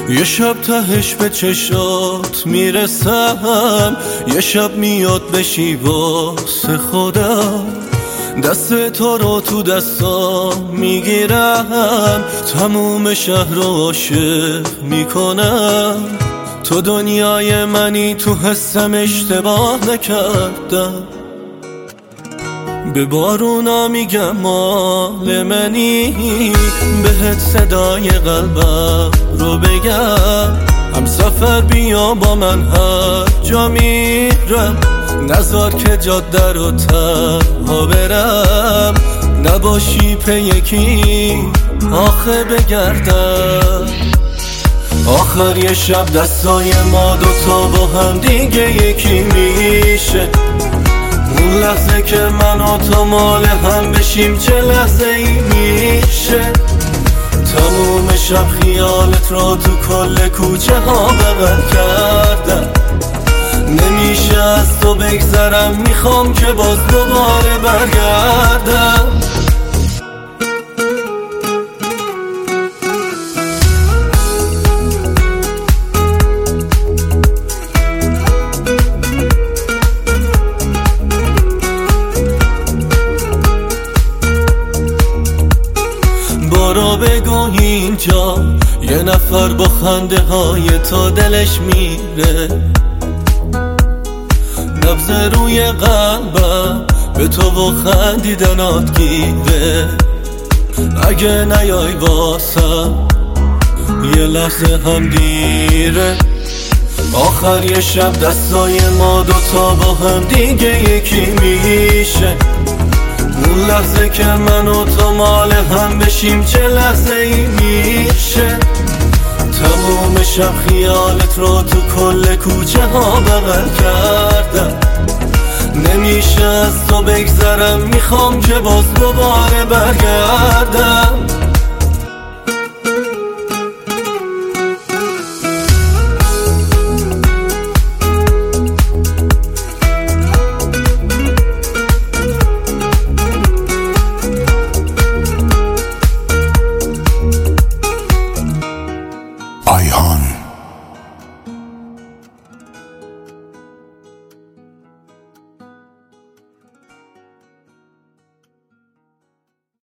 یه شب تهش به چشات میرسم، یه شب میاد بشی واسه خودم، دست تو رو تو دستام میگیرم، تموم شهر رو عاشق میکنم. تو دنیای منی، تو حسم اشتباه نکردم، به بارونا میگم مال منی، بهت صدای قلبم رو بگم، هم سفر بیا با من هر جا میرم، نذار که جاده رو تنها برم، نباشی پی یکی آخه بگردم. آخر یه شب دستای ما دوتا با هم دیگه یکی میشه، اون لحظه که من و تو مال هم بشیم چه لحظه ای میشه. تموم شب خیالت را تو کل کوچه ها بغل کردم، نمیشه از تو بگذرم، میخوام که باز دوباره برگردم. برو بگو اینجا یه نفر با خنده های تو دلش میره، نبض روی قلبم به تو و خندیدنات گیره. اگه نیای واسم یه لحظه هم دیره، آخر یه شب دستای ما دوتا با هم دیگه یکی میشه، اون لحظه که من و تو مال هم بشیم چه لحظه ای میشه. تموم شب خیالت رو تو کل کوچه ها بغل کردم، نمیشه از تو بگذرم، میخوام که باز دوباره برگردم.